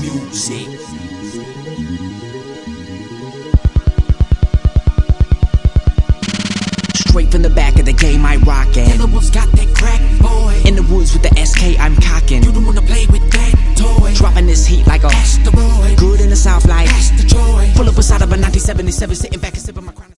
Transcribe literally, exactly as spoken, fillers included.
music. Straight from the back of the game, I rockin'. Yellow Wolf's got that crack, boy. In the woods with the S K, I'm cockin'. You don't wanna play with that toy. Dropping this heat like a asteroid. Good in the south like That's the joy. Pull up beside of a nineteen seventy-seven sitting